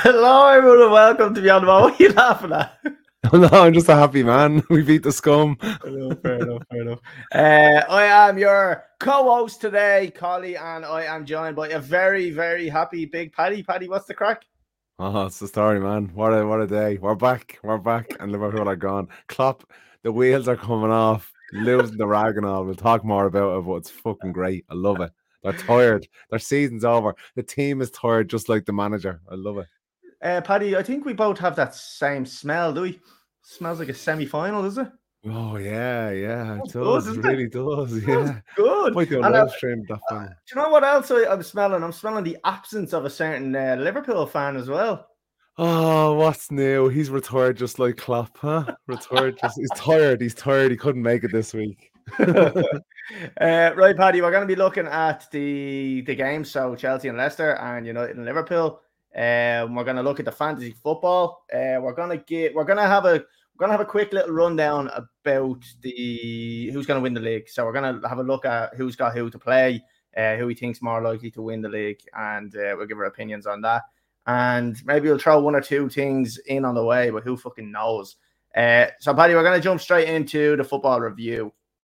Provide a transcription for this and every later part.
Hello, everyone, and welcome to Beyond the Ball. What are you laughing at? No, I'm just a happy man. We beat the scum. Fair enough. I am your co-host today, Collie, and I am joined by a very, very happy big Paddy. Paddy, what's the crack? Oh, it's the story, man. What a day. We're back, and Liverpool are gone. Klopp, the wheels are coming off, losing the rag and all. We'll talk more about it, but it's fucking great. I love it. They're tired. Their season's over. The team is tired, just like the manager. I love it. Paddy, I think we both have that same smell, do we? Smells like a semi-final, does it? Oh, yeah, it That's does. good, It isn't it? really does, Smells yeah. good. Might do a And live stream of that do final. you know what else I'm smelling? I'm smelling the absence of a certain Liverpool fan as well. Oh, what's new? He's retired just like Klopp, huh? He's tired. He's tired. He couldn't make it this week. Right, Paddy, we're going to be looking at the game, so Chelsea and Leicester and United and Liverpool. We're going to look at the fantasy football. We're going to have a quick little rundown about who's going to win the league. So we're going to have a look at who's got who to play, who he thinks more likely to win the league, and we'll give our opinions on that. And maybe we'll throw one or two things in on the way, but who fucking knows? So, Paddy, we're going to jump straight into the football review.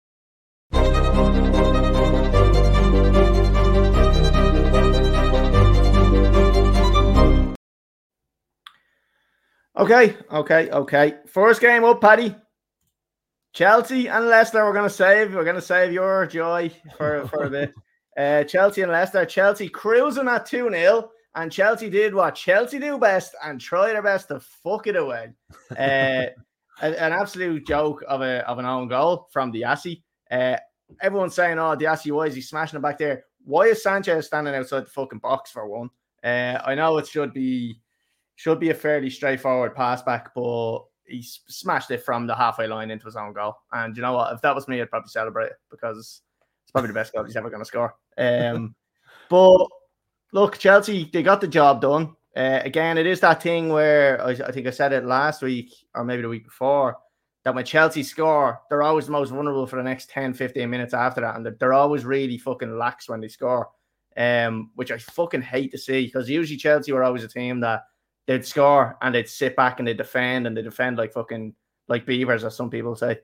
Okay. First game up, Paddy. Chelsea and Leicester. We're gonna save your joy for a bit. Chelsea and Leicester. Chelsea cruising at 2-0, and Chelsea did what Chelsea do best and try their best to fuck it away. An absolute joke of an own goal from Diassi. Everyone's saying, "Oh, Diassi, why is he smashing it back there? Why is Sanchez standing outside the fucking box for one?" I know it should be a fairly straightforward pass back, but he smashed it from the halfway line into his own goal. And you know what? If that was me, I'd probably celebrate it because it's probably the best goal he's ever going to score. But look, Chelsea, they got the job done. Again, it is that thing where I think I said it last week or maybe the week before, that when Chelsea score, they're always the most vulnerable for the next 10, 15 minutes after that. And they're always really fucking lax when they score, which I fucking hate to see, because usually Chelsea were always a team that they'd score and they'd sit back and they'd defend like fucking like beavers, as some people say.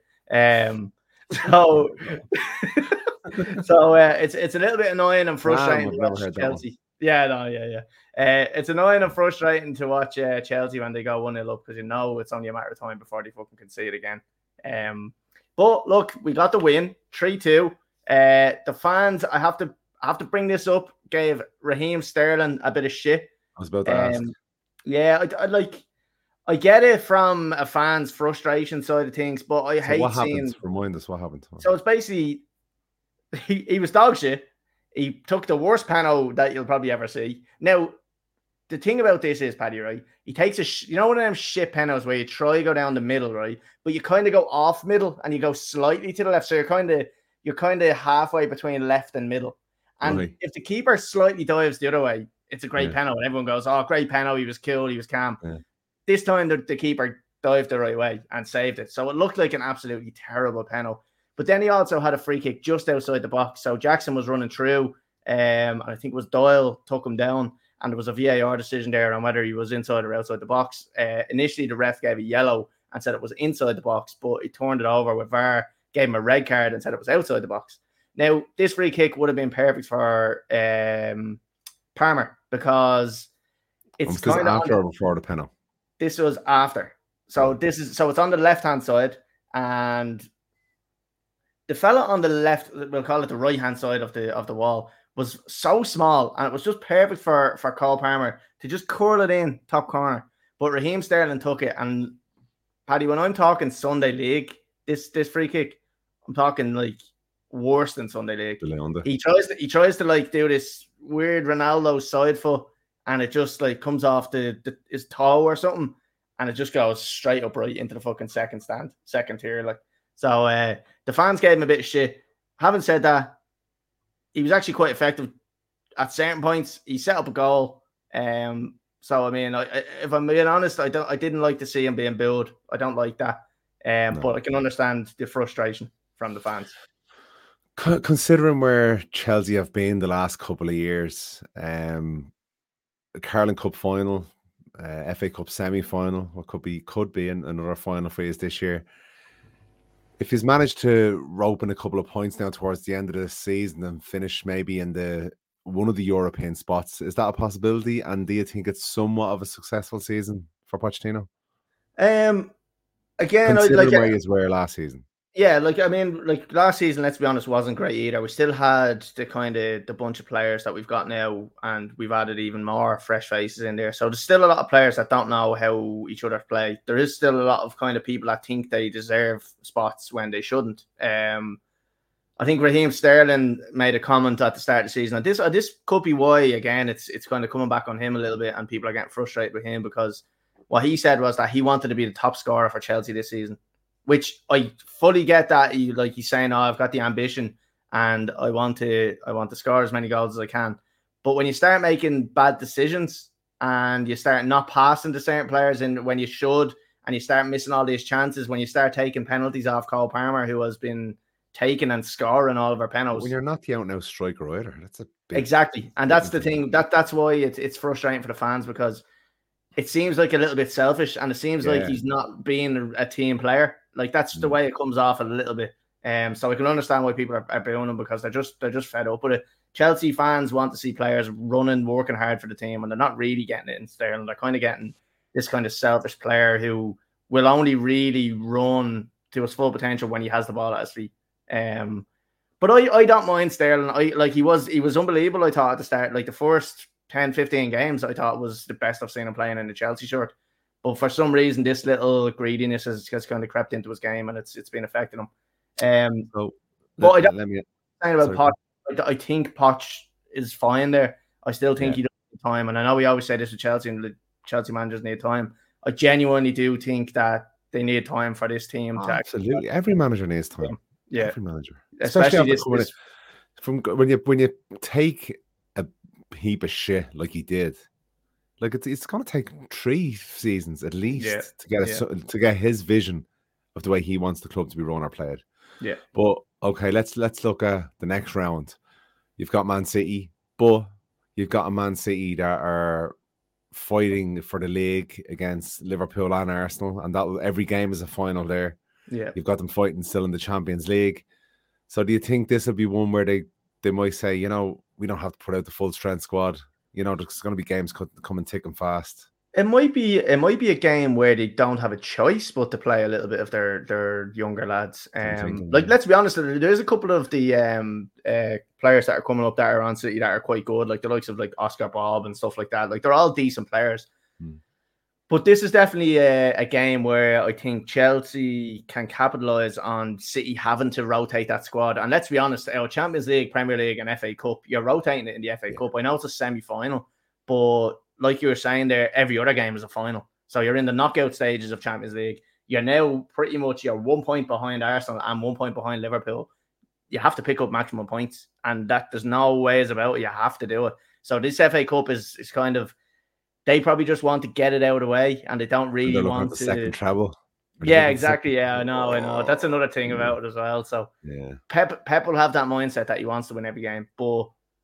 So it's a little bit annoying and frustrating to watch Chelsea. It's annoying and frustrating to watch Chelsea when they go 1-0 up, because it's only a matter of time before they fucking concede again. But look, we got the win, 3-2. The fans, I have to bring this up, gave Raheem Sterling a bit of shit. I was about to ask. Yeah, I get it from a fan's frustration side of things, but I hate seeing. Remind us what happened. So it's basically he was dog shit. He took the worst panel that you'll probably ever see. Now, the thing about this is, Paddy, right? He takes one of them shit penalties where you try to go down the middle, right? But you kind of go off middle and you go slightly to the left, so you're kind of halfway between left and middle. And if the keeper slightly dives the other way, it's a great penalty. And everyone goes, "Oh, great penalty. He was cool. He was calm." Yeah. This time, the keeper dived the right way and saved it. So it looked like an absolutely terrible penalty. But then he also had a free kick just outside the box. So Jackson was running through, and I think it was Doyle took him down. And there was a VAR decision there on whether he was inside or outside the box. Initially, the ref gave a yellow and said it was inside the box, but he turned it over with VAR, gave him a red card and said it was outside the box. Now, this free kick would have been perfect for Palmer, because it's kind of after or before the penalty. This was after. So it's on the left-hand side, and the fella on the left, we'll call it the right-hand side of the wall, was so small, and it was just perfect for Cole Palmer to just curl it in top corner. But Raheem Sterling took it, and Paddy, when I'm talking Sunday League, this free kick, I'm talking like worse than Sunday League. He tries to like do this weird Ronaldo side foot, and it just like comes off his toe or something, and it just goes straight up right into the fucking second tier. Like, so the fans gave him a bit of shit. Having said that, he was actually quite effective at certain points. He set up a goal. So I mean, if I'm being honest, I didn't like to see him being booed. I don't like that. But I can understand the frustration from the fans. Considering where Chelsea have been the last couple of years, Carling Cup final, FA Cup semi-final, what could be another final for you this year. If he's managed to rope in a couple of points now towards the end of the season and finish maybe in one of the European spots, is that a possibility? And do you think it's somewhat of a successful season for Pochettino? Again, considering where you were last season. Yeah, like, I mean, like last season, let's be honest, wasn't great either. We still had the bunch of players that we've got now, and we've added even more fresh faces in there. So there's still a lot of players that don't know how each other play. There is still a lot of kind of people that think they deserve spots when they shouldn't. I think Raheem Sterling made a comment at the start of the season. And this could be why, again, it's kind of coming back on him a little bit, and people are getting frustrated with him, because what he said was that he wanted to be the top scorer for Chelsea this season. Which I fully get that. He's saying, "Oh, I've got the ambition and I want to score as many goals as I can." But when you start making bad decisions and you start not passing to certain players when you should, and you start missing all these chances, when you start taking penalties off Cole Palmer, who has been taking and scoring all of our penalties. When you're not the out-and-out striker either, that's a big, exactly, and that's the thing. That's why it's frustrating for the fans, because it seems like a little bit selfish, and it seems like he's not being a team player. Like, that's the way it comes off a little bit. So I can understand why people are booing him, because they're just fed up with it. Chelsea fans want to see players running, working hard for the team, and they're not really getting it in Sterling. They're kind of getting this kind of selfish player who will only really run to his full potential when he has the ball at his feet. But I don't mind Sterling. He was unbelievable, I thought, at the start. Like, the first 10, 15 games, I thought was the best I've seen him playing in the Chelsea shirt. But for some reason, this little greediness has kind of crept into his game, and it's been affecting him. But I don't think about Poch. I think Poch is fine there. I still think he doesn't need time. And I know we always say this with Chelsea, and the Chelsea managers need time. I genuinely do think that they need time for this team to absolutely. Every manager needs time. Yeah, every manager, especially from when you take a heap of shit like he did. Like, it's going to take 3 seasons at least to get his vision of the way he wants the club to be run or played. Yeah. But okay, let's look at the next round. You've got Man City, but you've got a Man City that are fighting for the league against Liverpool and Arsenal, and that every game is a final there. Yeah. You've got them fighting still in the Champions League. So do you think this will be one where they might say, we don't have to put out the full strength squad? There's going to be games coming thick and fast. It might be a game where they don't have a choice but to play a little bit of their younger lads. Let's be honest, there's a couple of the players that are coming up that are on City that are quite good, like the likes of like Oscar Bob and stuff like that. Like, they're all decent players. But this is definitely a game where I think Chelsea can capitalize on City having to rotate that squad. And let's be honest, our Champions League, Premier League, and FA Cup, you're rotating it in the FA Cup. I know it's a semi-final, but like you were saying there, every other game is a final. So you're in the knockout stages of Champions League. You're now pretty much 1 point behind Arsenal and 1 point behind Liverpool. You have to pick up maximum points, and that there's no ways about it. You have to do it. So this FA Cup is kind of, they probably just want to get it out of the way, and they don't really want to. Second treble. Yeah, exactly. Yeah, I know. That's another thing about it as well. So Pep will have that mindset that he wants to win every game, but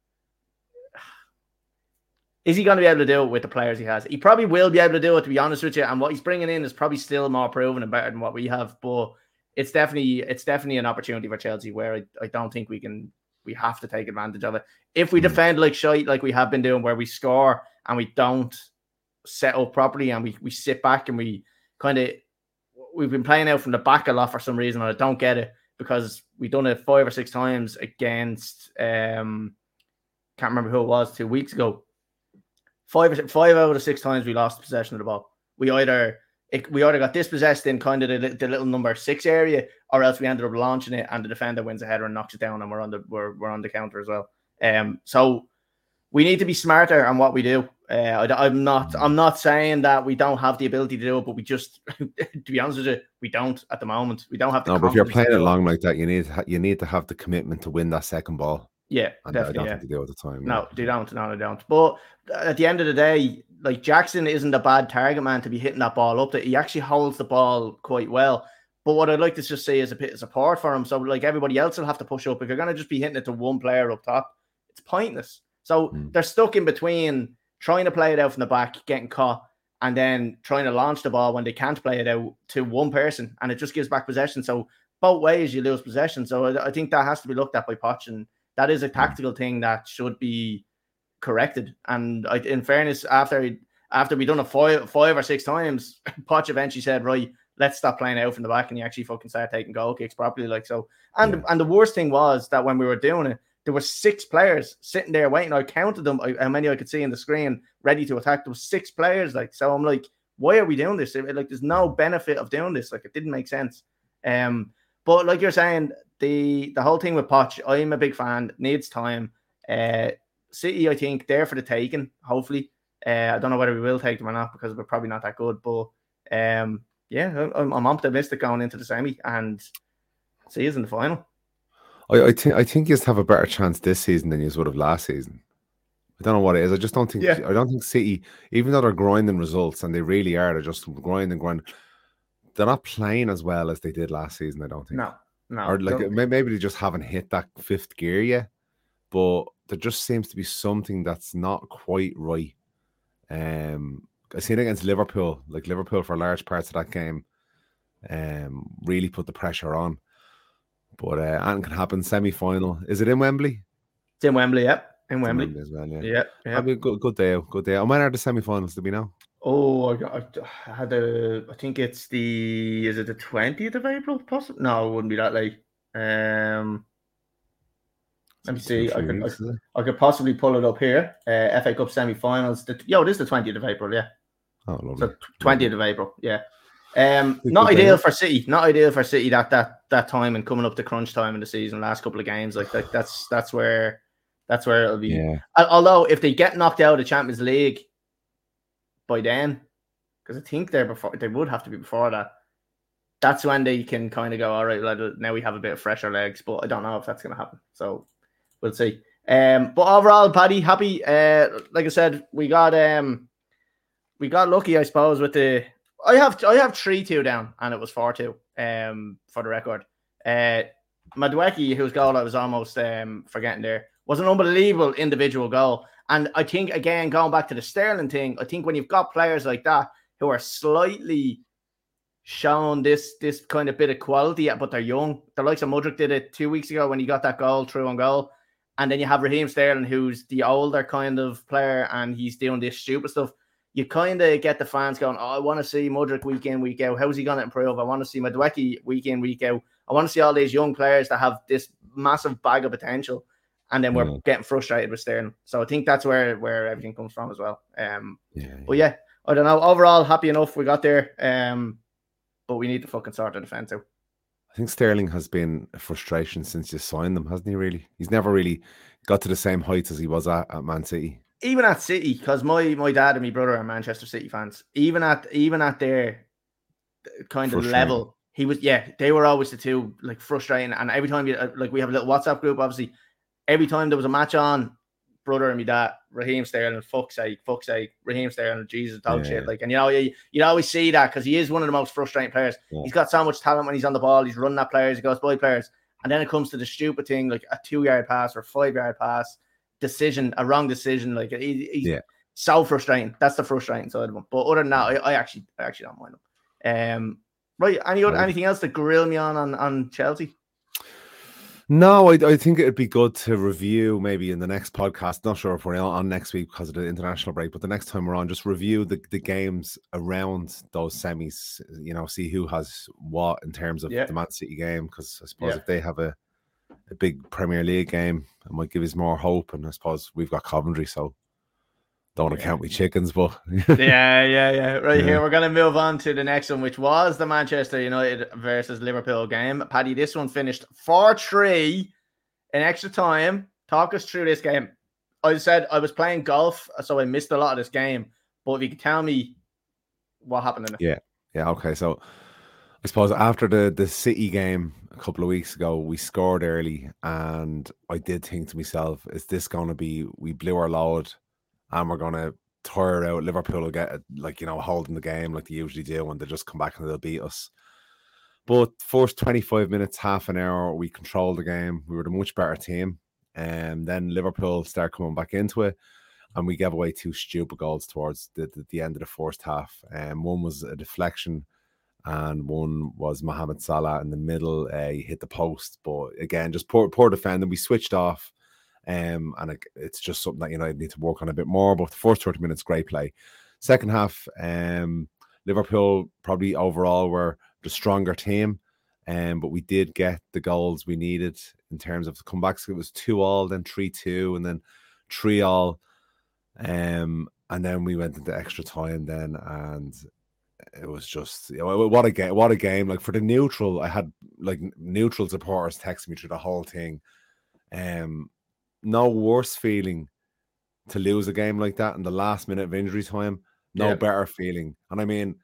is he going to be able to do it with the players he has? He probably will be able to do it, to be honest with you. And what he's bringing in is probably still more proven and better than what we have. But it's definitely an opportunity for Chelsea where I don't think we have to take advantage of it. If we defend like shite, like we have been doing, where we score and we don't set up properly and we sit back and we've been playing out from the back a lot for some reason, and I don't get it, because we've done it 5 or 6 times against can't remember who it was 2 weeks ago. 5 out of 6 times we lost possession of the ball. We either got dispossessed in kind of the little number 6 area, or else we ended up launching it and the defender wins a header and knocks it down, and we're on the counter as well. So we need to be smarter on what we do. I'm not saying that we don't have the ability to do it, but we just, to be honest with you, we don't at the moment. We don't have the confidence. But if you're playing it long like that, you need to have the commitment to win that second ball. Yeah, and definitely. I don't think they do at the time. No, they don't. No, they don't. But at the end of the day, like, Jackson isn't a bad target man to be hitting that ball up. That he actually holds the ball quite well. But what I'd like to just say is a bit of support for him. So, like, everybody else will have to push up. If you're going to just be hitting it to one player up top, it's pointless. So they're stuck in between trying to play it out from the back, getting caught, and then trying to launch the ball when they can't play it out to one person, and it just gives back possession. So both ways you lose possession. So I think that has to be looked at by Poch, and that is a tactical thing that should be corrected. And in fairness, after we done it five or six times, Poch eventually said, right, let's stop playing out from the back, and you actually fucking start taking goal kicks properly. Like so. And the worst thing was that when we were doing it, there were 6 players sitting there waiting. I counted them, how many I could see in the screen, ready to attack. There was 6 players. Like, so I'm like, why are we doing this? Like, there's no benefit of doing this. Like, it didn't make sense. But like you're saying, the whole thing with Poch, I'm a big fan. Needs time. City, I think, there for the taking. Hopefully, I don't know whether we will take them or not because we're probably not that good. But yeah, I'm optimistic going into the semi and see us in the final. I think you have a better chance this season than you would have last season. I don't know what it is. I just don't think. I don't think City, even though they're grinding results, and they really are, they're just grinding. They're not playing as well as they did last season. I don't think. No. Or like maybe they just haven't hit that 5th gear yet. But there just seems to be something that's not quite right. I seen it against Liverpool. Like Liverpool for large parts of that game, really put the pressure on. But anything can happen. Semi-final. Is it in Wembley? It's in Wembley, yep. In Wembley as well, yeah. Yeah. That'll be a good day. Good day. And when are the semi-finals? Do we know? Oh, I had I think it's is it the 20th of April? Possibly? No, it wouldn't be that late. Let me see. I could possibly pull it up here. FA Cup semi-finals. It is the 20th of April, yeah. Oh, lovely. So 20th of April, yeah. Not ideal for City. Not ideal for City that time and coming up to crunch time in the season. Last couple of games, like that's where it'll be. Yeah. Although if they get knocked out of the Champions League by then, because I think they would have to be before that. That's when they can kind of go, all right, now we have a bit of fresher legs. But I don't know if that's going to happen. So we'll see. But overall, Paddy, happy. Like I said, we got lucky, I suppose, with the. I have 3-2 down, and it was 4-2. For the record, Madueke, whose goal I was almost forgetting there, was an unbelievable individual goal. And I think, again, going back to the Sterling thing, I think when you've got players like that who are slightly shown this kind of bit of quality, but they're young. The likes of Mudryk did it 2 weeks ago when he got that goal through on goal. And then you have Raheem Sterling, who's the older kind of player, and he's doing this stupid stuff. You kind of get the fans going, oh, I want to see Mudryk week in, week out. How's he going to improve? I want to see Madueke week in, week out. I want to see all these young players that have this massive bag of potential. And then we're getting frustrated with Sterling. So I think that's where everything comes from as well. But yeah, I don't know. Overall, happy enough we got there. But we need to fucking sort the defence out. I think Sterling has been a frustration since you signed him, hasn't he, really? He's never really got to the same heights as he was at Man City. Even at City, because my dad and my brother are Manchester City fans. Even at their kind of level, he was, they were always the two, like, frustrating. And every time we have a little WhatsApp group, obviously, every time there was a match on, brother and me dad, Raheem Sterling, fuck's sake, Raheem Sterling, Jesus, dog shit. Like, and you'd always see that because he is one of the most frustrating players. Yeah. He's got so much talent when he's on the ball. He's running at players, he goes by players. And then it comes to the stupid thing, like a 2-yard pass or 5-yard pass, a wrong decision. Like, he's so frustrating. That's the frustrating side of him. But other than that, I actually don't mind him. Right, anything else to grill me on Chelsea? No, I think it'd be good to review maybe in the next podcast. Not sure if we're on next week because of the international break, but the next time we're on, just review the games around those semis, see who has what in terms of the Man City game, because I suppose if they have a big Premier League game, it might give us more hope. And I suppose we've got Coventry, so don't want to count me chickens, but yeah. Right here, we're going to move on to the next one, which was the Manchester United versus Liverpool game. Paddy, this one finished 4-3 in extra time. Talk us through this game. I said I was playing golf, so I missed a lot of this game. But if you could tell me what happened in it. Yeah. Okay, so I suppose after the City game a couple of weeks ago, we scored early, and I did think to myself, is this going to be, we blew our load, and we're going to tire out. Liverpool will get, holding the game like they usually do when they just come back and they'll beat us. But first 25 minutes, half an hour, we controlled the game. We were the much better team. And then Liverpool start coming back into it. and we gave away 2 stupid goals towards the end of the first half. One was a deflection, and one was Mohamed Salah in the middle. He hit the post, but again, just poor defending. We switched off, and it's just something that United need to work on a bit more. But the first 30 minutes, great play. Second half, Liverpool probably overall were the stronger team, but we did get the goals we needed in terms of the comebacks. It was 2-2, then 3-2, and then 3-3. And then we went into extra time then, and it was just what a game. Like, for the neutral, I had like neutral supporters texting me through the whole thing. No worse feeling to lose a game like that in the last minute of injury time. No better feeling. And I mean,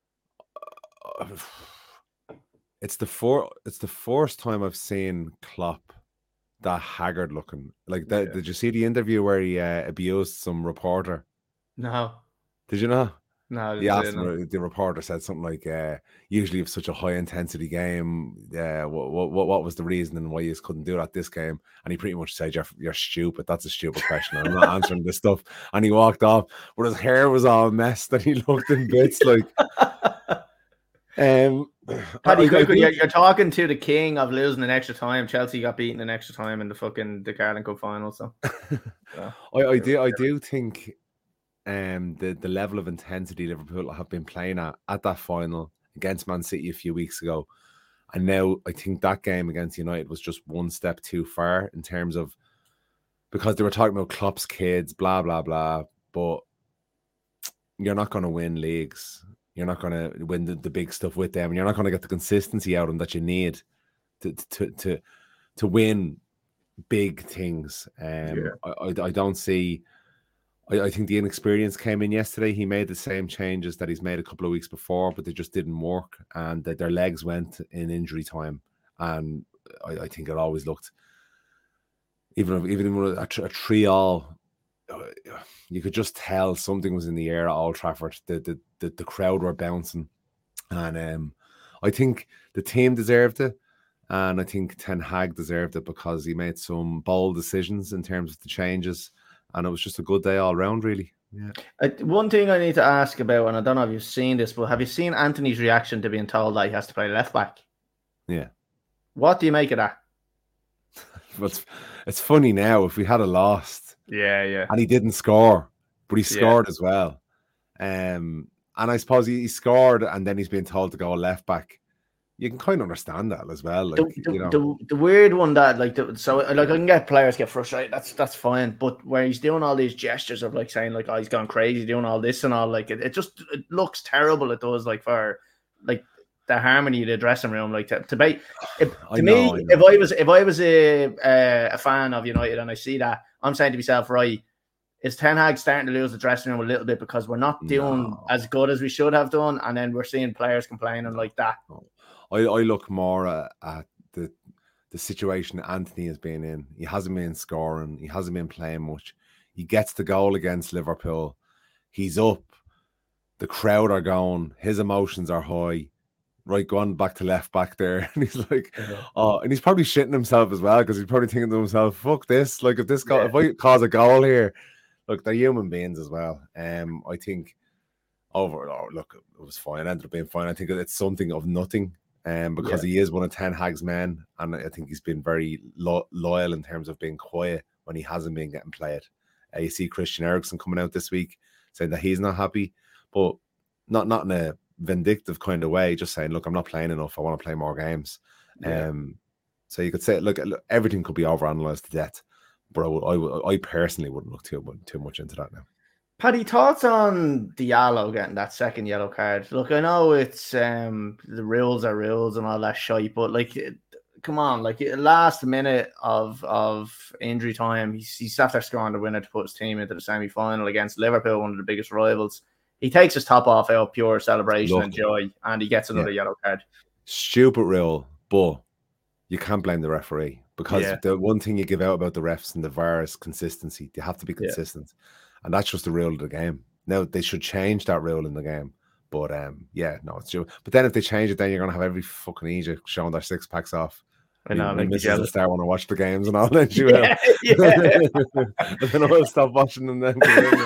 it's the first time I've seen Klopp that haggard looking. Like that. Yeah. Did you see the interview where he abused some reporter? No. Did you know? No. He asked him, the reporter said something like, usually it's such a high intensity game. What was the reason and why you couldn't do that this game? And he pretty much said, you're stupid. That's a stupid question. I'm not answering this stuff. And he walked off, but his hair was all messed and he looked in bits like. Paddy, you're talking to the king of losing in extra time. Chelsea got beaten in extra time in the Carling Cup final. So I do think the level of intensity Liverpool have been playing at that final against Man City a few weeks ago, and now I think that game against United was just one step too far in terms of, because they were talking about Klopp's kids, blah blah blah, but you're not going to win leagues. You're not going to win the big stuff with them, and you're not going to get the consistency out of them that you need to win big things. I don't see. I think the inexperience came in yesterday. He made the same changes that he's made a couple of weeks before, but they just didn't work, and their legs went in injury time. And I think it always looked, even with a 3-3, you could just tell something was in the air at Old Trafford. The crowd were bouncing, and I think the team deserved it, and I think Ten Hag deserved it because he made some bold decisions in terms of the changes, and it was just a good day all round, really. Yeah. One thing I need to ask about, and I don't know if you've seen this, but have you seen Anthony's reaction to being told that he has to play left back? Yeah. What do you make of that? Well, it's funny now. If we had lost, yeah, and he didn't score, but he scored as well, and I suppose he scored, and then he's being told to go left back. You can kind of understand that as well. Like, the weird one that I can get players get frustrated. That's fine, but where he's doing all these gestures of like saying like, oh, he's gone crazy doing all this and all, like it just looks terrible. It does, like, for like the harmony of the dressing room, like to be. If I was a fan of United and I see that, I'm saying to myself, right, is Ten Hag starting to lose the dressing room a little bit because we're not doing as good as we should have done, and then we're seeing players complaining like that? I look more at the situation Anthony has been in. He hasn't been scoring. He hasn't been playing much. He gets the goal against Liverpool. He's up. The crowd are going. His emotions are high. Right, going back to left back there. And he's like, and he's probably shitting himself as well, because he's probably thinking to himself, fuck this. Like, if I cause a goal here, look, they're human beings as well. I think overall, look, it was fine. It ended up being fine. I think it's something of nothing. Because he is one of Ten Hag's men, and I think he's been very loyal in terms of being quiet when he hasn't been getting played. You see Christian Eriksen coming out this week saying that he's not happy, but not in a vindictive kind of way, just saying, look, I'm not playing enough, I want to play more games. So you could say, look, everything could be overanalyzed to death, but I personally wouldn't look too much into that now. Paddy, thoughts on Diallo getting that second yellow card? Look, I know it's the rules are rules and all that shite, but like, come on, like, last minute of injury time, he's after scoring the winner to put his team into the semi-final against Liverpool, one of the biggest rivals. He takes his top off out of pure celebration and joy, and he gets another yellow card. Stupid rule, but you can't blame the referee, because the one thing you give out about the refs and the VAR is consistency. They have to be consistent. And that's just the rule of the game. Now, they should change that rule in the game. But, it's true. But then if they change it, then you're going to have every fucking Egypt showing their six-packs off I know, My make me missus will jealous. start when I watch the games and all that. She will. And then I'll stop watching them then.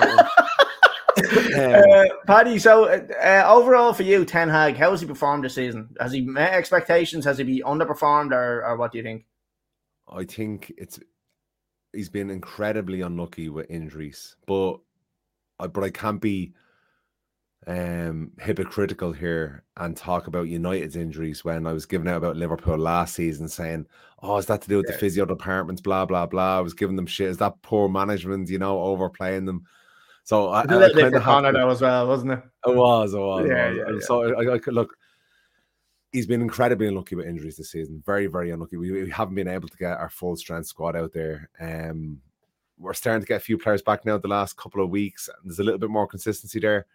Paddy, so overall for you, Ten Hag, how has he performed this season? Has he met expectations? Has he been underperformed, or what do you think? I think he's been incredibly unlucky with injuries, but I can't be hypocritical here and talk about United's injuries when I was giving out about Liverpool last season, saying, "Oh, is that to do with the physio departments? Blah blah blah." I was giving them shit. Is that poor management? Overplaying them. So I a little bit kind for of have Connor to, though as well, wasn't it? It was. Yeah. So I could look. He's been incredibly unlucky with injuries this season. Very, very unlucky. We haven't been able to get our full strength squad out there. We're starting to get a few players back now the last couple of weeks. There's a little bit more consistency there.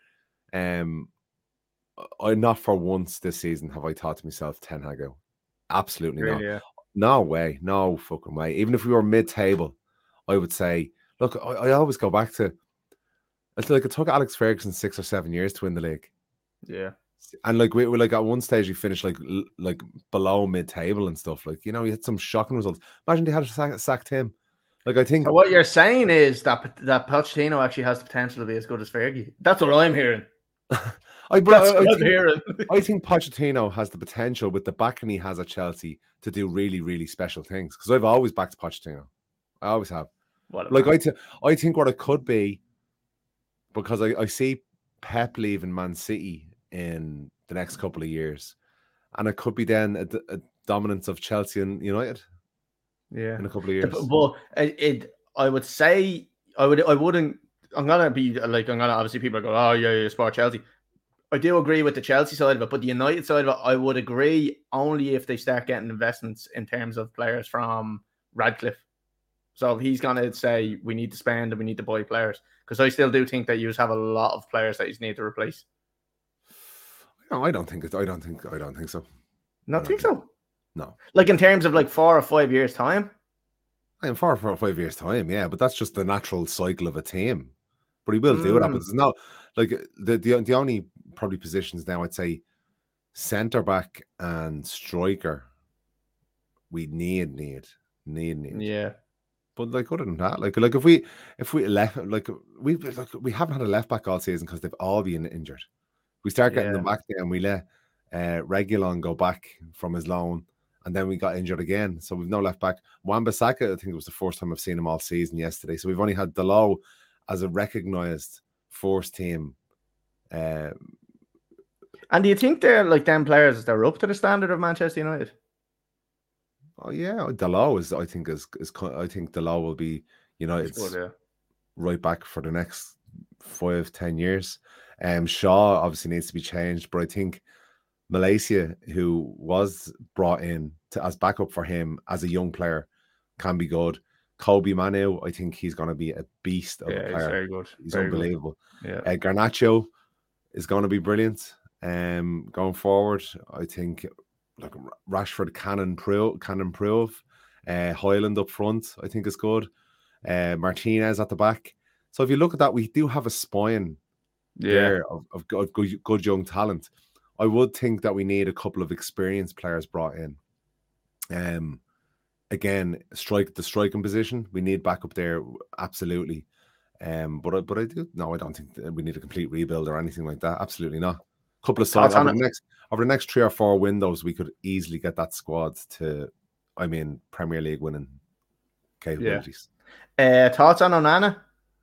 I not for once this season have I thought to myself, Ten Hag out. Absolutely not. Yeah. No way. No fucking way. Even if we were mid-table, I would say, look, I always go back to, it's like it took Alex Ferguson 6 or 7 years to win the league. Yeah. And like we like at one stage we finished like below mid-table and stuff. Like, he had some shocking results. Imagine they had sacked him. Like, I think. So what you're saying is that Pochettino actually has the potential to be as good as Fergie. That's what I'm hearing. I think Pochettino has the potential with the backing he has at Chelsea to do really, really special things. Because I've always backed Pochettino. I always have. I think what it could be, because I see Pep leaving Man City in the next couple of years, and it could be then a dominance of Chelsea and United. Yeah, in a couple of years. But I would say I wouldn't. I'm gonna obviously people go, oh yeah, sport Chelsea. I do agree with the Chelsea side of it, but the United side of it, I would agree only if they start getting investments in terms of players from Radcliffe. So if he's gonna say we need to spend and we need to buy players, because I still do think that you have a lot of players that you need to replace. No, I don't think so. Not think so. No. Like in terms of like 4 or 5 years time. In 4 or 5 years time, yeah, but that's just the natural cycle of a team. But he will do that. But it's not like the only probably positions now, I'd say centre back and striker. We need. Yeah. But like other than that, like if we left, we haven't had a left back all season because they've all been injured. We start getting them back there, and we let Reguilon go back from his loan, and then we got injured again. So we've no left back. Wan-Bissaka, I think it was the first time I've seen him all season yesterday. So we've only had Dalot as a recognised first team. And do you think they're like them players? They're up to the standard of Manchester United? Oh yeah, Dalot I think Dalot will be United's right back for the next 5-10 years. Shaw obviously needs to be changed, but I think Malaysia, who was brought in as backup for him as a young player, can be good. Kobe Manu, I think he's going to be a beast of a player. He's very good. He's unbelievable. Good. Yeah. Garnacho is going to be brilliant. Going forward, I think Rashford can improve. Højlund up front, I think is good. Martinez at the back. So if you look at that, we do have a spine there of good young talent. I would think that we need a couple of experienced players brought in. Again, the striking position, we need backup there, absolutely. But I don't think we need a complete rebuild or anything like that. Absolutely not. A couple of sides over the next 3 or 4 windows, we could easily get that squad to, Premier League winning capabilities. Thoughts on Onana?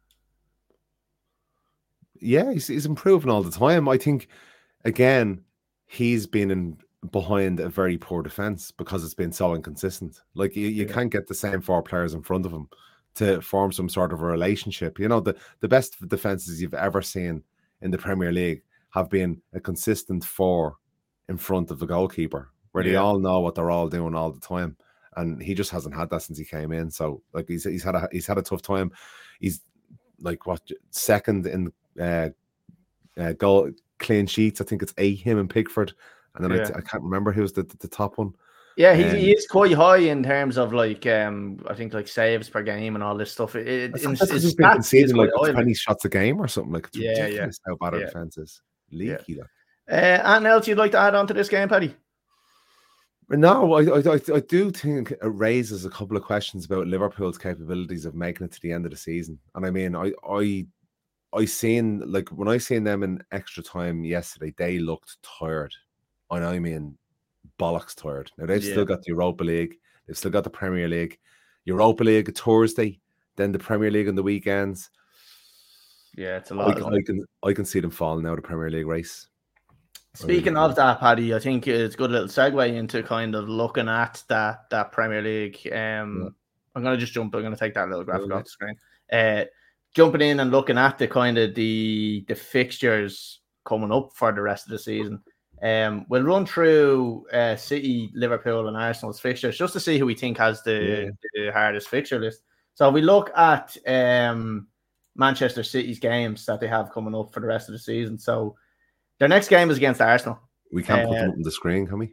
Yeah, he's improving all the time. I think, again, he's been behind a very poor defense because it's been so inconsistent. Like you can't get the same 4 players in front of him to form some sort of a relationship. The best defenses you've ever seen in the Premier League have been a consistent 4 in front of the goalkeeper, where they all know what they're all doing all the time. And he just hasn't had that since he came in. So like he's had a tough time. He's like second in goal clean sheets. I think it's 8, him and Pickford. And then I can't remember who's the top one. Yeah, he is quite high in terms of I think saves per game and all this stuff. He's been conceding 20 shots a game or something. Like, it's ridiculous how bad our defense is. Leaky. Anything else you'd like to add on to this game, Paddy? No, I do think it raises a couple of questions about Liverpool's capabilities of making it to the end of the season. And I mean, I seen, like, when I seen them in extra time yesterday, they looked tired. And I mean, bollocks tired. Now they've still got the Europa League, they've still got the Premier League, Europa League Thursday, then the Premier League on the weekends. Yeah, it's a lot. I can see them falling out of the Premier League race. Speaking of that, Paddy, I think it's a good little segue into kind of looking at that Premier League. I'm going to just jump. I'm going to take that little graphic off the screen. Jumping in and looking at the kind of the fixtures coming up for the rest of the season. We'll run through City, Liverpool, and Arsenal's fixtures just to see who we think has the hardest fixture list. So if we look at Manchester City's games that they have coming up for the rest of the season. So their next game is against Arsenal. We can't put them up on the screen, can we?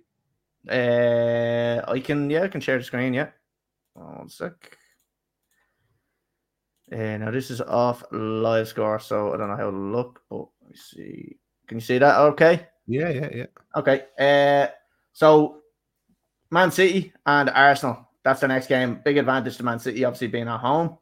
I can share the screen, yeah. One sec. Now this is off live score, so I don't know how to look, but let me see. Can you see that? Okay. Yeah. Okay. So Man City and Arsenal. That's the next game. Big advantage to Man City, obviously being at home.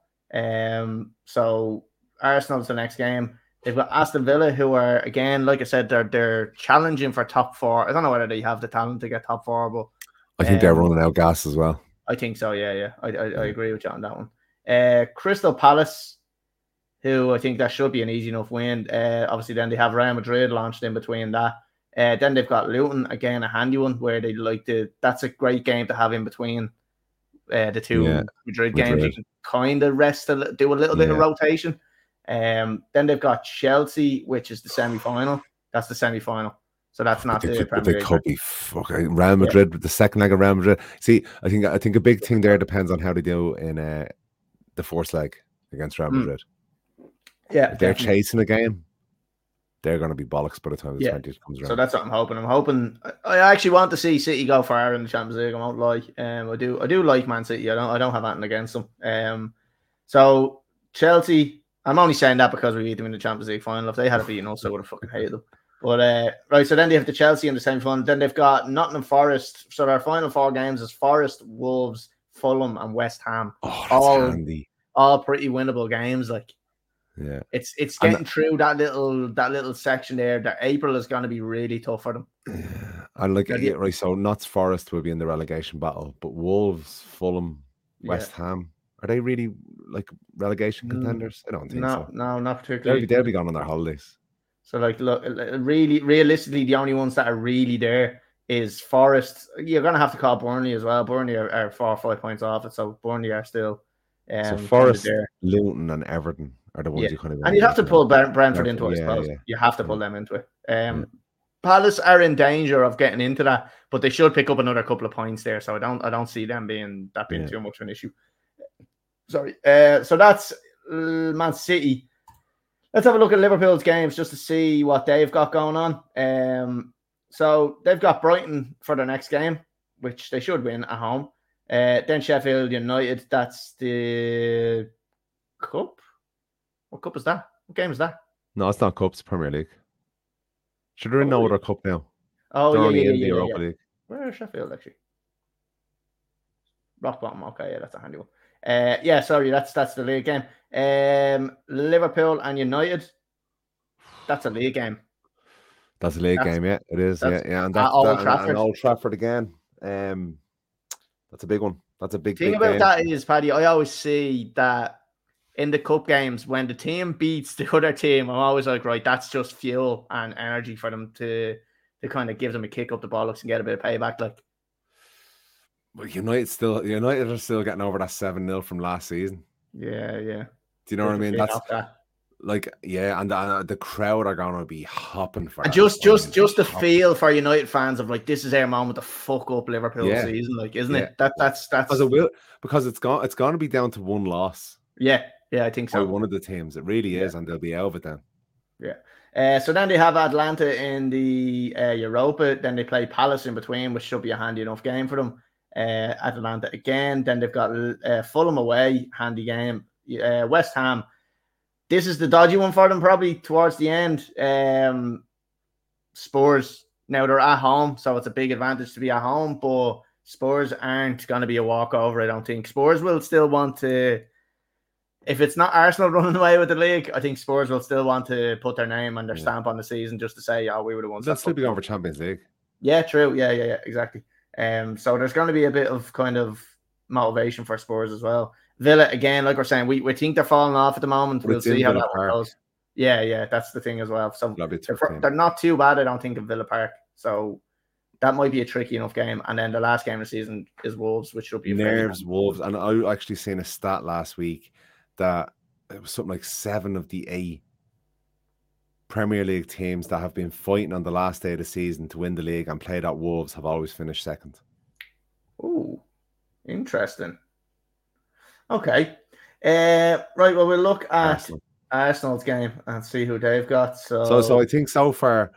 So Arsenal's the next game. They've got Aston Villa, who are, again, like I said, they're challenging for top four. I don't know whether they have the talent to get top four, but I think they're running out gas as well. I think so. Yeah. I agree with you on that one. Crystal Palace, who I think that should be an easy enough win. Obviously, then they have Real Madrid launched in between that. Then they've got Luton, again, a handy one where they like to. That's a great game to have in between the two Madrid games. You can kind of rest, do a little bit of rotation. Then they've got Chelsea, which is the semi-final. That's the semi-final. So that's not the Premier League. They could be fucking Real Madrid with the second leg of Real Madrid. See, I think a big thing there depends on how they do in the first leg against Real Madrid. Yeah, if they're chasing a game, they're going to be bollocks by the time the 20th comes around. So that's what I'm hoping. I actually want to see City go far in the Champions League. I won't lie. I do like Man City. I don't have anything against them. So Chelsea. I'm only saying that because we beat them in the Champions League final. If they had beaten us, I would have fucking hated them. But right, so then they have the Chelsea in the semi-final. Then they've got Nottingham Forest. So their final four games is Forest, Wolves, Fulham, and West Ham. Oh, that's handy. All pretty winnable games. Like, yeah, it's getting through that little section there. That April is going to be really tough for them. Yeah. And like, right, so Notts Forest will be in the relegation battle, but Wolves, Fulham, West Ham. Are they really like relegation contenders? I don't think so. No, not particularly. They'll be gone on their holidays. So, like, look, really, realistically, the only ones that are really there is Forest. You're going to have to call Burnley as well. Burnley are 4 or 5 points off it, so Burnley are still. So Forest, Luton, and Everton are the ones you kind of. And you'd have to pull Brentford into it, I suppose. Yeah. You have to pull them into it. Palace are in danger of getting into that, but they should pick up another couple of points there. So I don't see them being too much of an issue. Sorry. So that's Man City. Let's have a look at Liverpool's games just to see what they've got going on. So they've got Brighton for their next game, which they should win at home. Then Sheffield United. That's the cup. What cup is that? What game is that? No, it's not cup. It's Premier League. Should there be no other cup now? Oh, the Europa League. Where is Sheffield actually? Rock bottom. Okay, yeah, that's a handy one. Sorry, that's the league game. Liverpool and United. That's a league game. That's a league game, yeah. It is, yeah. And that's Old Trafford. And Old Trafford again. That's a big one. That's a big thing about that is, Paddy, I always see that in the cup games when the team beats the other team, I'm always like, right, that's just fuel and energy for them to kind of give them a kick up the bollocks and get a bit of payback. Like, well, United are still getting over that 7-0 from last season. Yeah. Do you know what I mean? That's like, and the crowd are gonna be hopping for. And just the feel for United fans of like, this is their moment to fuck up Liverpool season, like, isn't it? That's because it's gonna be down to one loss. Yeah, I think so. By one of the teams, it really is, and they'll be out of it then. Yeah. So then they have Atlanta in the Europa. Then they play Palace in between, which should be a handy enough game for them. Atlanta again. Then they've got Fulham away, handy game. West Ham. This is the dodgy one for them, probably towards the end. Spurs Now they're at home, so it's a big advantage to be at home, but Spurs aren't going to be a walkover, I don't think. Spurs will still want to, if it's not Arsenal running away with the league, I think Spurs will still want to put their name and their stamp on the season just to say, oh, we would have won. They'll still be going for Champions League. Yeah, true. Yeah, exactly. So there's going to be a bit of kind of motivation for Spurs as well. Villa, again, like we're saying, we think they're falling off at the moment. We'll see how that goes. Yeah, that's the thing as well. So they're not too bad, I don't think, of Villa Park. So that might be a tricky enough game. And then the last game of the season is Wolves, which will be nerves. Wolves, and I actually seen a stat last week that it was something like 7 of the 8 Premier League teams that have been fighting on the last day of the season to win the league and played at Wolves have always finished second. Ooh, interesting. Okay. Right, well, we'll look at Arsenal's game and see who they've got. So I think so far,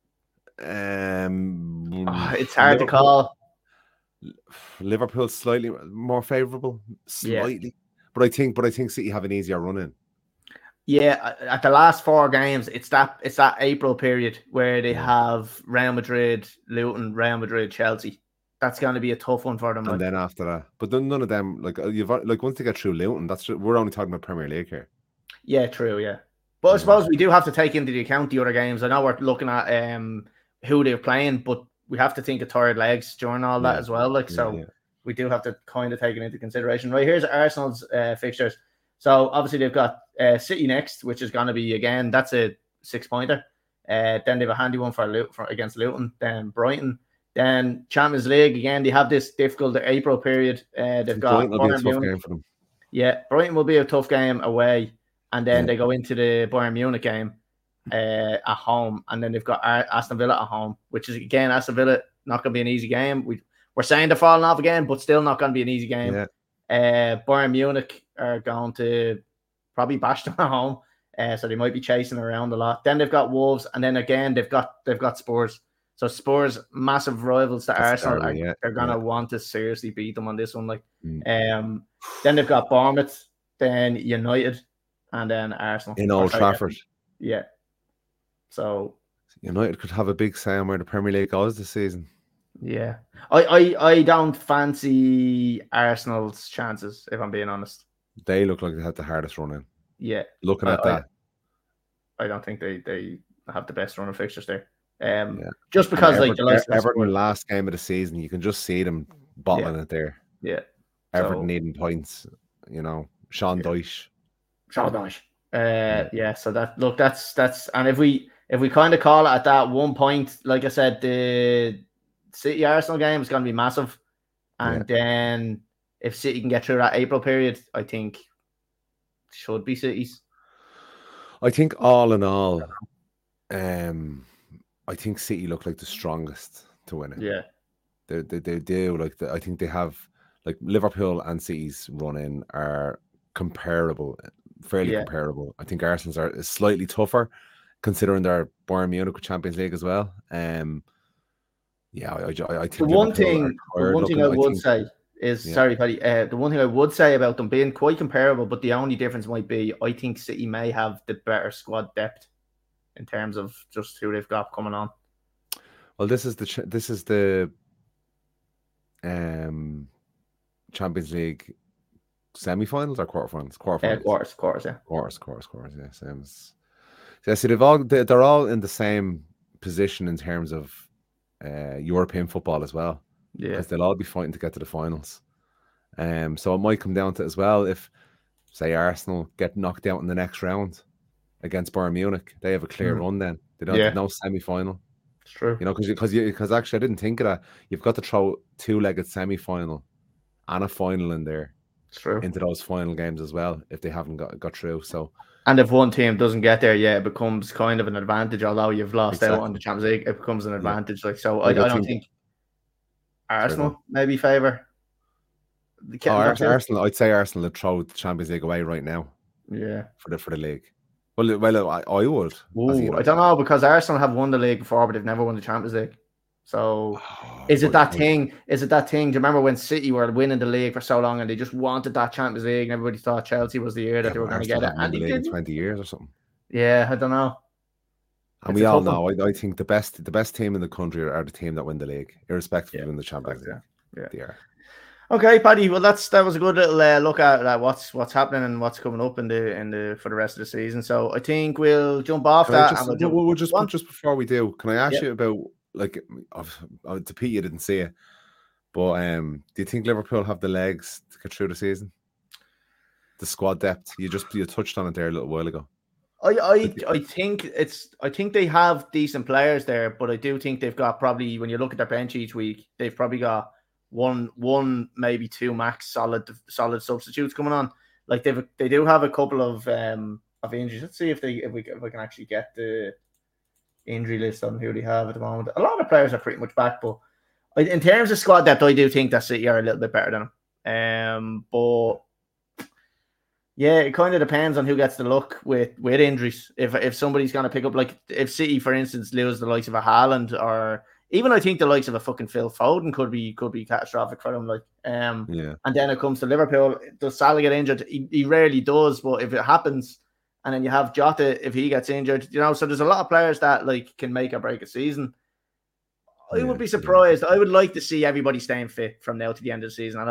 it's hard to call. Liverpool's slightly more favourable, slightly, but I think City have an easier run in. Yeah, at the last 4 games, it's that April period where they have Real Madrid, Luton, Real Madrid, Chelsea. That's going to be a tough one for them. And then after that, but then none of them once they get through Luton, we're only talking about Premier League here. Yeah, true. Yeah, but I suppose we do have to take into the account the other games. I know we're looking at who they're playing, but we have to think of tired legs during all that as well. We do have to kind of take it into consideration. Right, here's Arsenal's fixtures. So obviously they've got City next, which is going to be, again, that's a 6-pointer. Then they have a handy one for against Luton. Then Brighton. Then Champions League, again, they have this difficult April period. They've got Brighton will be a tough game for them. Yeah, Brighton will be a tough game away. And then they go into the Bayern Munich game at home. And then they've got Aston Villa at home, which is, again, Aston Villa, not going to be an easy game. We're saying they're falling off again, but still not going to be an easy game. Yeah. Bayern Munich are going to probably bash them at home, so they might be chasing around a lot. Then they've got Wolves, and then again they've got Spurs. So Spurs, massive rivals to Arsenal, they're gonna want to seriously beat them on this one. Then they've got Bournemouth, then United, and then Arsenal in Old Trafford. Yeah, so United could have a big say on where the Premier League goes this season. Yeah, I don't fancy Arsenal's chances, if I'm being honest. They look like they had the hardest run in. Yeah, looking at that, I don't think they have the best run of fixtures there. Just because Everton last game of the season, you can just see them bottling it there. Yeah, Everton needing points. Sean Dyche. So that's and if we kind of call it at that 1 point, like I said, the City Arsenal game is going to be massive, and then if City can get through that April period, I think should be City's. I think all in all, I think City look like the strongest to win it. Yeah, they do. I think they have Liverpool and City's run in are comparable, fairly comparable. I think Arsenal's is slightly tougher, considering their Bayern Munich Champions League as well. I think the one thing I would say is, sorry, Paddy, the one thing I would say about them being quite comparable, but the only difference might be I think City may have the better squad depth in terms of just who they've got coming on. Well, this is the Champions League semi-finals or quarterfinals? Quarters, Quarters, yeah. Same as. Yeah, see, they're all in the same position in terms of European football as well. Yeah, because they'll all be fighting to get to the finals. So it might come down to as well if, say, Arsenal get knocked out in the next round against Bayern Munich, they have a clear run. Then they don't have no semi-final. It's true. Because actually I didn't think of that. You've got to throw 2-legged semi-final and a final in there. It's true. Into those final games as well if they haven't got through. So. And if one team doesn't get there, it becomes kind of an advantage. Although you've lost out on the Champions League, it becomes an advantage. I don't think Arsenal maybe favour. Arsenal, I'd say Arsenal would throw the Champions League away right now. Yeah, for the league. Well, I would. I don't know, because Arsenal have won the league before, but they've never won the Champions League. So, is it that thing? Is it that thing? Do you remember when City were winning the league for so long and they just wanted that Champions League and everybody thought Chelsea was the year that they were going to get it? And they did 20 years or something. Yeah, I don't know. And we all know, I think the best team in the country are the team that win the league, irrespective of in the Champions League. Yeah. They are. Okay, Paddy. Well, that was a good little look at what's happening and what's coming up in the for the rest of the season. So I think we'll jump off that. We'll just before we do, can I ask you about to Pete? You didn't see it, but do you think Liverpool have the legs to get through the season? The squad depth. You touched on it there a little while ago. I think they have decent players there, but I do think they've got probably, when you look at their bench each week, they've probably got one maybe two max solid substitutes coming on. Like they do have a couple of injuries. Let's see if we can actually get the injury list on who they have at the moment. A lot of players are pretty much back, but in terms of squad depth, I do think that City are a little bit better than them. But yeah, it kind of depends on who gets the luck with injuries. If somebody's going to pick up, like if City, for instance, lose the likes of a Haaland, or even I think the likes of a fucking Phil Foden could be catastrophic for them. Like, and then it comes to Liverpool. Does Salah get injured? He rarely does, but if it happens, and then you have Jota if he gets injured, so there's a lot of players that like can make or break a season. I would be surprised. I would like to see everybody staying fit from now to the end of the season, and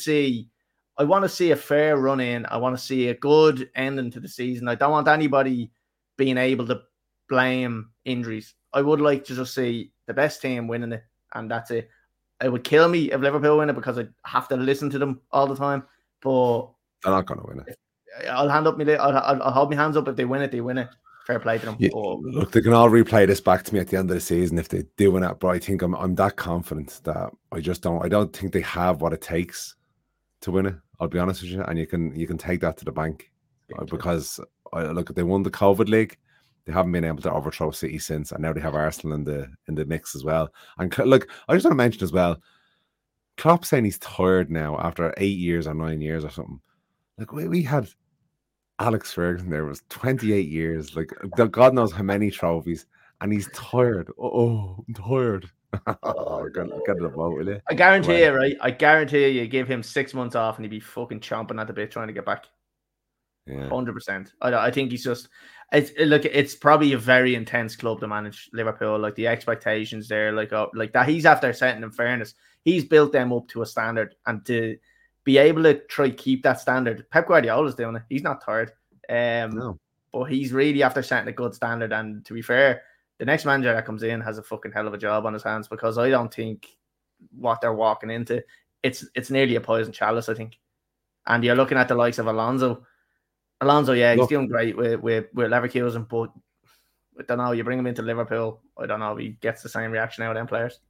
I want to see a fair run in. I want to see a good ending to the season. I don't want anybody being able to blame injuries. I would like to just see the best team winning it, and that's it. It would kill me if Liverpool win it because I have to listen to them all the time. But they're not going to win it. I'll hold my hands up if they win it. They win it. Fair play to them. Yeah, look, they can all replay this back to me at the end of the season if they do win it. But I think I'm that confident that I don't think they have what it takes to win it. I'll be honest with you, and you can take that to the bank because look, they won the COVID league. They haven't been able to overthrow City since, and now they have Arsenal in the mix as well. And look, I just want to mention as well, Klopp saying he's tired now after 8 years or 9 years or something. Like we had Alex Ferguson there, was 28 years, like God knows how many trophies, and he's tired. Oh, I'm tired. Get it about, will you? I guarantee you, right? I guarantee you give him 6 months off and he'd be fucking chomping at the bit trying to get back. Yeah, 100%. I think he's just. It's probably a very intense club to manage, Liverpool. Like the expectations there, like that he's after setting. In fairness, he's built them up to a standard, and to be able to try keep that standard. Pep Guardiola's doing it. He's not tired. No. But he's really after setting a good standard. And to be fair, the next manager that comes in has a fucking hell of a job on his hands, because I don't think what they're walking into, it's nearly a poison chalice, I think. And you're looking at the likes of Alonso. Yeah, he's doing great with Leverkusen, but I don't know. You bring him into Liverpool, I don't know if he gets the same reaction out of them players.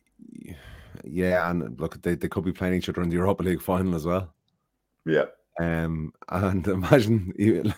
Yeah, and look, they could be playing each other in the Europa League final as well. Yeah. And imagine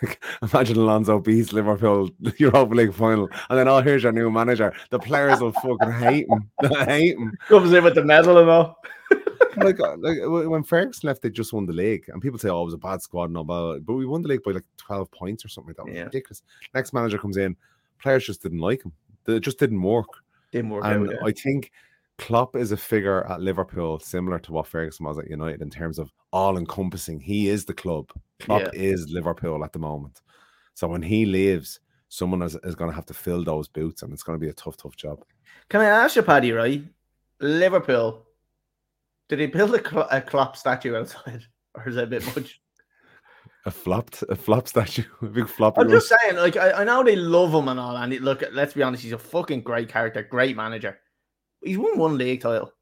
Alonso beats Liverpool Europa League final, and then here's your new manager. The players will fucking hate him. Hate him. Comes in with the medal and all. like when Ferguson left, they just won the league, and people say, "Oh, it was a bad squad," and all that. But we won the league by like 12 points or something like that. It was ridiculous. Next manager comes in, players just didn't like him. It just didn't work. And I think Klopp is a figure at Liverpool similar to what Ferguson was at United in terms of all-encompassing. He is the club. Klopp is Liverpool at the moment. So when he leaves, someone is going to have to fill those boots, and it's going to be a tough job. Can I ask you, Paddy, right? Liverpool, did they build a Klopp statue outside? Or is that a bit much? A flop statue? A big flop? I'm just saying, like, I know they love him and all, and look, let's be honest, he's a fucking great character, great manager. He's won one league title.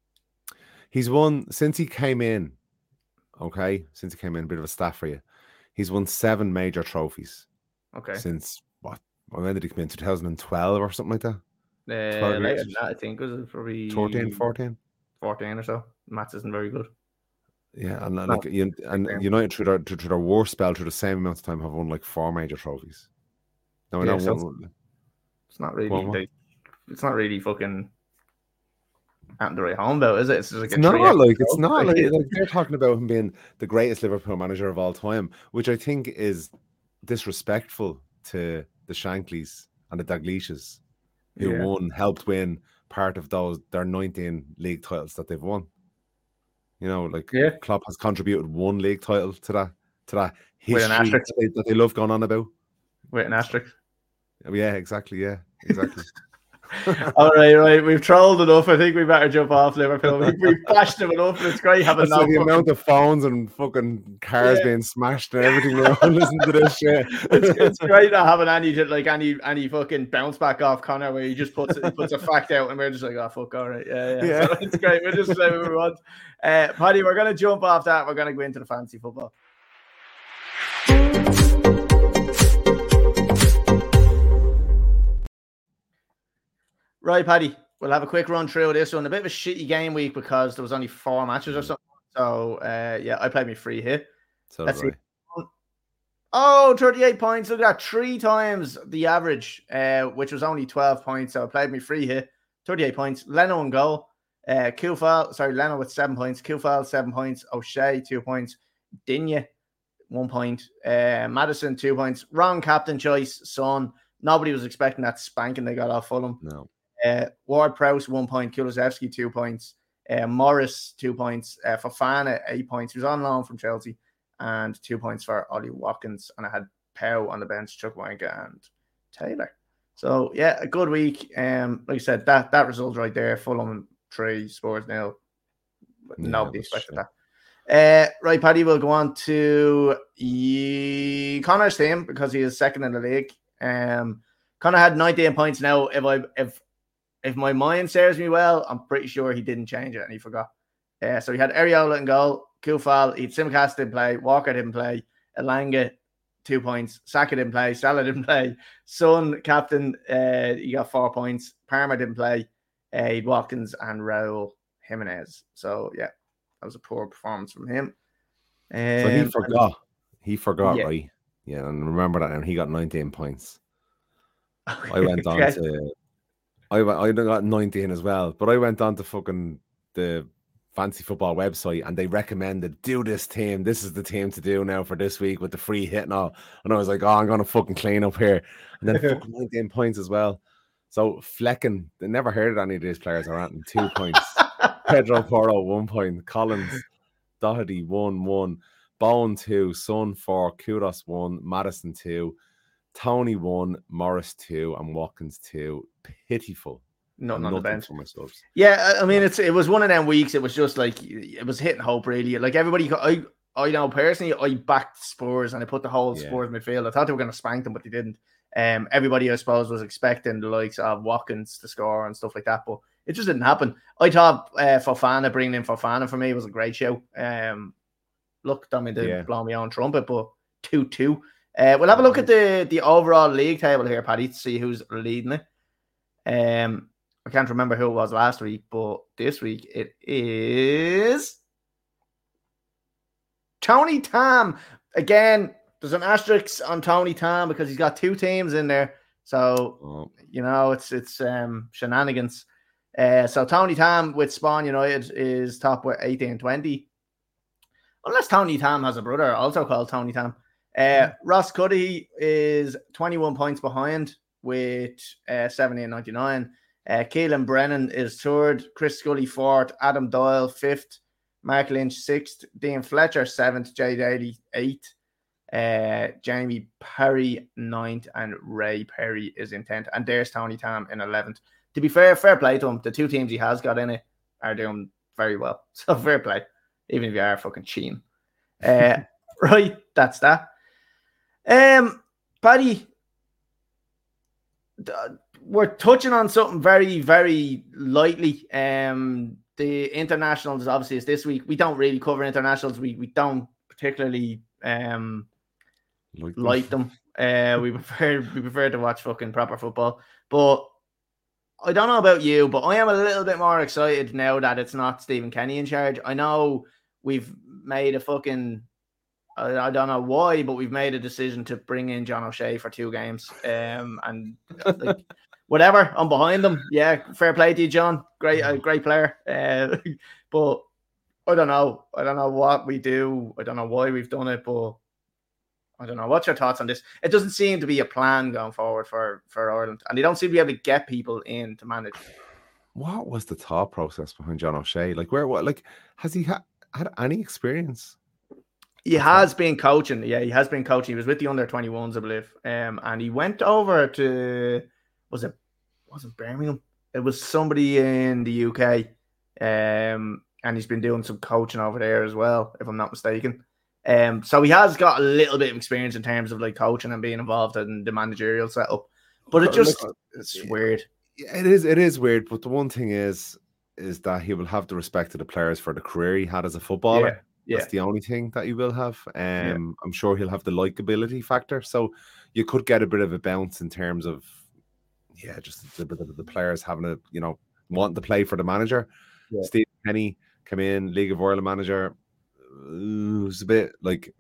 He's won since he came in. Okay, since he came in, a bit of a stat for you. He's won 7 major trophies. Okay. Since what? When did he come in? 2012 or something like that? Later than that, I think. Was it probably 14 or so. Maths isn't very good. Yeah, and like United through their worst spell through the same amount of time have won like 4 major trophies. No, it's not really. It's not really fucking at the right home about, is it? It's just like it's not like they're talking about him being the greatest Liverpool manager of all time, which I think is disrespectful to the Shankleys and the Dalgliches, who helped win part of their 19 league titles that they've won. Klopp has contributed 1 league title to that history that they love going on about. With an asterisk. Yeah, exactly. Yeah, exactly. All right. We've trolled enough. I think we better jump off Liverpool. We've bashed them enough. It's great having That's the amount of phones and fucking cars being smashed and everything now. Listen to this shit. It's great not having any fucking bounce back off Connor where he just puts a fact out and we're just like, oh fuck, all right, yeah. So it's great. We're just saying what we want. Paddy, we're gonna jump off that. We're gonna go into the fantasy football. Right, Paddy, we'll have a quick run through this one. A bit of a shitty game week because there was only 4 matches or something. So, I played me free hit. So let's see. Oh, 38 points. Look at that. 3 times the average, which was only 12 points. So I played me free hit. 38 points. Leno and goal. Leno with 7 points. Kufal, 7 points. O'Shea, 2 points. Digne, 1 point. Madison, 2 points. Wrong captain choice, Son. Nobody was expecting that spanking they got off Fulham. No. Ward-Prowse, 1 point. Kulusevski, 2 points. Morris, 2 points. Fofana, 8 points. He was on loan from Chelsea. And 2 points for Ollie Watkins. And I had Pau on the bench, Chukwuemeka and Taylor. So, yeah, a good week. Like I said, that result right there, Fulham 3, Spurs 0. Nobody expected that. Right, Paddy, we'll go on to Connor's team because he is second in the league. Connor had 19 points now. If my mind serves me well, I'm pretty sure he didn't change it and he forgot. So he had Areola in goal, Kufal, he had Simicast didn't play, Walker didn't play, Elanga 2 points, Saka didn't play, Salah didn't play, Son captain, he got 4 points, Parma didn't play, he had Watkins and Raul Jimenez. So yeah, that was a poor performance from him. So he forgot. He forgot, yeah. Right? Yeah, and remember that, and he got 19 points. I went on to. I got 19 as well, but I went on to fucking the fantasy football website, and they recommended do this team. This is the team to do now for this week with the free hit and all. And I was like, oh, I'm gonna fucking clean up here, and then fucking 19 points as well. So Flecken, they never heard of any of these players. Are at 2 points. Pedro Porro 1 point. Collins, Doherty 1. Bowen 2, Son 4, Kudos 1, Madison 2, Tony 1, Morris 2, and Watkins 2. Pitiful. Nothing on the bench for my subs. Yeah, I mean it was one of them weeks. It was just like it was hitting hope really. Like everybody, I know personally, I backed Spurs and I put the whole Spurs midfield. I thought they were going to spank them, but they didn't. Everybody I suppose was expecting the likes of Watkins to score and stuff like that, but it just didn't happen. I thought Fofana, bringing in Fofana for me was a great show. Look, don't mean to blow my own trumpet, but 2-2. We'll have a look at the overall league table here, Paddy, to see who's leading it. I can't remember who it was last week, but this week it is Tony Tam. Again, there's an asterisk on Tony Tam because he's got 2 teams in there. So, it's shenanigans. So Tony Tam with Spawn United is top with 18-20. Unless Tony Tam has a brother also called Tony Tam. Ross Cuddy is 21 points behind with 17.99. Keelan Brennan is 3rd. Chris Scully 4th. Adam Doyle 5th. Mark Lynch 6th. Dean Fletcher 7th. Jay Daly 8th. Jamie Perry 9th. And Ray Perry is in 10th. And there's Tony Tam in 11th. To be fair play to him. The 2 teams he has got in it are doing very well. So fair play. Even if you are fucking cheating. Right, that's that. Paddy, we're touching on something very, very lightly. The internationals obviously is this week. We don't really cover internationals. We don't particularly like them. We prefer to watch fucking proper football. But I don't know about you, but I am a little bit more excited now that it's not Stephen Kenny in charge. I know we've made a fucking, I don't know why, but we've made a decision to bring in John O'Shea for 2 games. And like, whatever, I'm behind them. Yeah, fair play to you, John. Great player. But I don't know. I don't know what we do. I don't know why we've done it, but I don't know. What's your thoughts on this? It doesn't seem to be a plan going forward for Ireland, and they don't seem to be able to get people in to manage. What was the thought process behind John O'Shea? Like, has he had any experience? He has been coaching. Yeah, he has been coaching. He was with the under-21s, I believe. And he went over to, was it wasn't Birmingham. It was somebody in the UK, and he's been doing some coaching over there as well, if I'm not mistaken. So he has got a little bit of experience in terms of like coaching and being involved in the managerial setup. But it's weird. It is weird. But the one thing is that he will have the respect of the players for the career he had as a footballer. Yeah. That's the only thing that he will have. I'm sure he'll have the likability factor. So you could get a bit of a bounce in terms of, just the players having wanting to play for the manager. Yeah. Steve Kenny come in, League of Ireland manager. It was a bit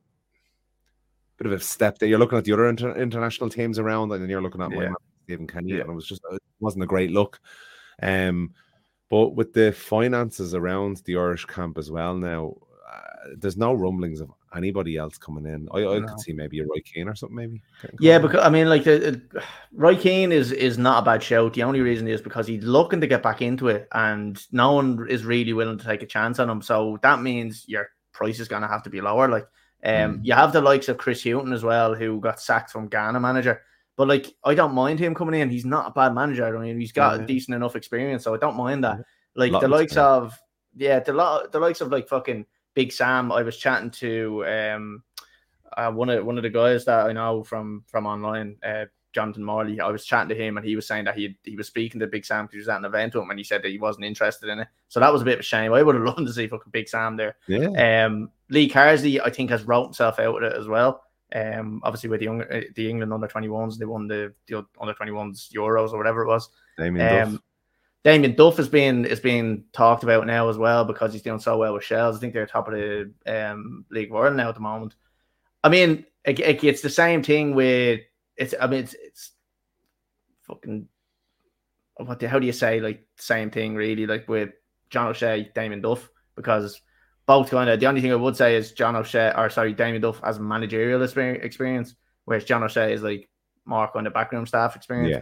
of a step there. You're looking at the other international teams around, and then you're looking at my man, Stephen Kenny, and it wasn't a great look. But with the finances around the Irish camp as well now, there's no rumblings of anybody else coming in. I could see maybe a Roy Keane or something, maybe. Because I mean, like Roy Keane is not a bad shout. The only reason is because he's looking to get back into it, and no one is really willing to take a chance on him. So that means your price is going to have to be lower. Like, you have the likes of Chris Hughton as well, who got sacked from Ghana manager. But like, I don't mind him coming in. He's not a bad manager. I mean, he's got decent enough experience, so I don't mind that. Like the likes of like fucking Big Sam. I was chatting to one of the guys that I know from online, Jonathan Morley. I was chatting to him, and he was saying that he was speaking to Big Sam because he was at an event with him, and he said that he wasn't interested in it. So that was a bit of a shame. I would have loved to see fucking Big Sam there. Yeah. Lee Carsley, I think, has wrote himself out with it as well. Obviously with the England under-21s, they won the under-21s Euros or whatever it was. Damien Duff is being talked about now as well because he's doing so well with Shells. I think they're top of the League of Ireland now at the moment. I mean, it's the same thing with it's fucking how do you say, like, same thing really, like with John O'Shea, Damien Duff, because both kind of, the only thing I would say is Damien Duff has managerial experience, whereas John O'Shea is like more kind of backroom staff experience.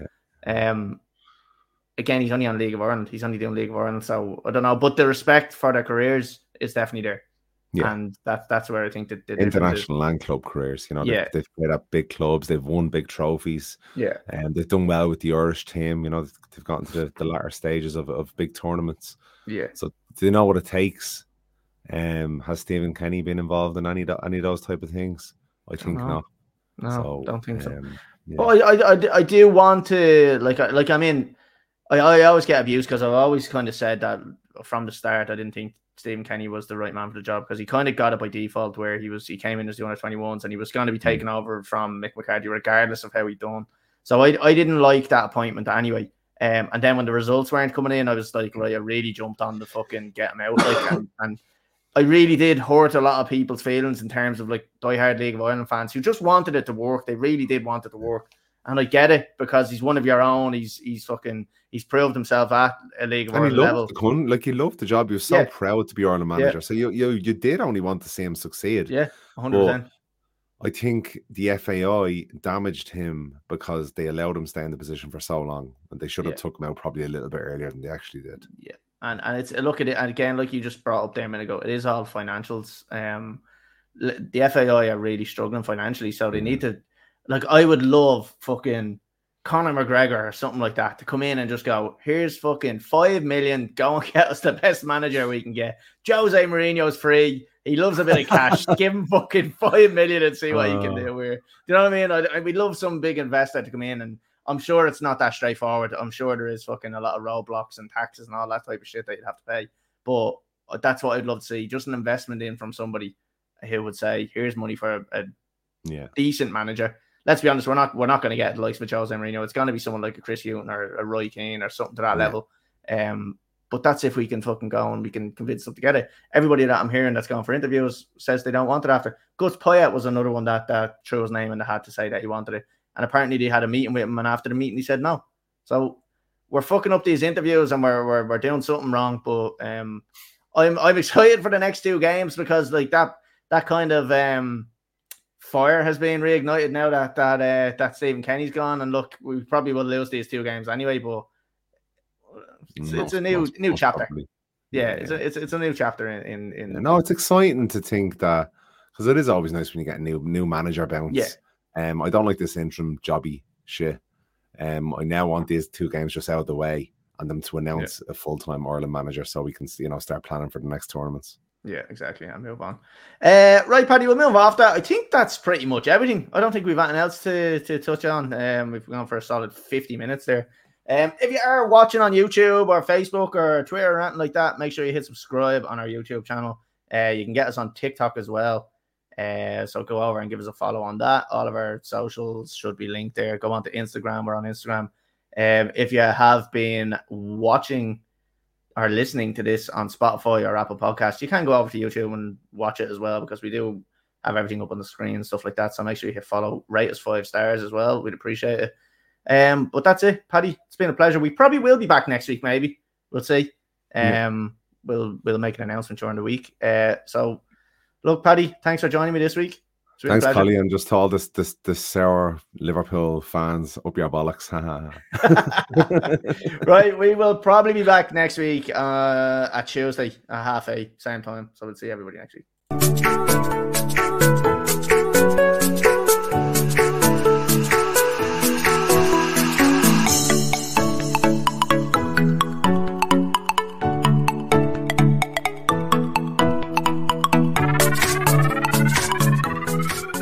Again, he's only on League of Ireland. He's only doing League of Ireland, so I don't know. But the respect for their careers is definitely there. Yeah. And that's where I think the international and club careers, they've played at big clubs, they've won big trophies, and they've done well with the Irish team. They've gotten to the latter stages of big tournaments. Yeah. So do they know what it takes? Has Stephen Kenny been involved in any of those type of things? I think not. No, don't think so. But I do want to I always get abused because I've always kind of said that from the start. I didn't think Stephen Kenny was the right man for the job because he kind of got it by default, where he came in as the under-21s and he was going to be taken over from Mick McCarthy regardless of how he'd done. So I didn't like that appointment anyway. And then when the results weren't coming in, I was like, right, I really jumped on the fucking get him out. And I really did hurt a lot of people's feelings in terms of like diehard League of Ireland fans who just wanted it to work. They really did want it to work. And I get it because he's one of your own. He's proved himself at a League of Ireland level. He loved the job. He was so proud to be Ireland manager. So you did only want to see him succeed. Yeah, 100%. I think the FAI damaged him because they allowed him to stay in the position for so long, and they should have took him out probably a little bit earlier than they actually did. Yeah, and it's look at it, and again, like you just brought up there a minute ago, it is all financials. The FAI are really struggling financially, so they need to. Like, I would love fucking Conor McGregor or something like that to come in and just go, here's fucking 5 million, go and get us the best manager we can get. Jose Mourinho's free. He loves a bit of cash. Give him fucking 5 million and see what he can do. Do you know what I mean? We'd love some big investor to come in, and I'm sure it's not that straightforward. I'm sure there is fucking a lot of roadblocks and taxes and all that type of shit that you'd have to pay. But that's what I'd love to see. Just an investment in from somebody who would say, here's money for a decent manager. Let's be honest, we're not going to get the likes of Jose Mourinho. It's going to be someone like a Chris Hughton or a Roy Keane or something to that level. But that's if we can fucking go and we can convince them to get it. Everybody that I'm hearing that's going for interviews says they don't want it after. Gus Poyet was another one that threw his name in the hat to say that he wanted it. And apparently they had a meeting with him, and after the meeting he said no. So we're fucking up these interviews and we're doing something wrong. But I'm excited for the next two games because like that kind of fire has been reignited now that Stephen Kenny's gone. And look, we probably will lose these two games anyway, but it's a new chapter. Probably. Yeah, it's a new chapter in No, it's exciting to think that, because it is always nice when you get a new manager bounce. Yeah. I don't like this interim jobby shit. I now want these 2 games just out of the way and them to announce a full-time Ireland manager so we can, start planning for the next tournaments. Yeah, exactly. I'll move on. Right, Paddy, we'll move off that. I think that's pretty much everything. I don't think we've anything else to touch on. We've gone for a solid 50 minutes there. If you are watching on YouTube or Facebook or Twitter or anything like that, make sure you hit subscribe on our YouTube channel. You can get us on TikTok as well. So go over and give us a follow on that. All of our socials should be linked there. Go on to Instagram. We're on Instagram. If you have been watching or listening to this on Spotify or Apple Podcasts, you can go over to YouTube and watch it as well, because we do have everything up on the screen and stuff like that. So make sure you hit follow, rate us 5 stars as well. We'd appreciate it. But that's it, Paddy. It's been a pleasure. We probably will be back next week, maybe. We'll see. We'll make an announcement during the week. So look, Paddy, thanks for joining me this week. Thanks, Collie, and just to all this sour Liverpool fans, up your bollocks. Right, we will probably be back next week at Tuesday at 8:30, same time. So we'll see everybody next week.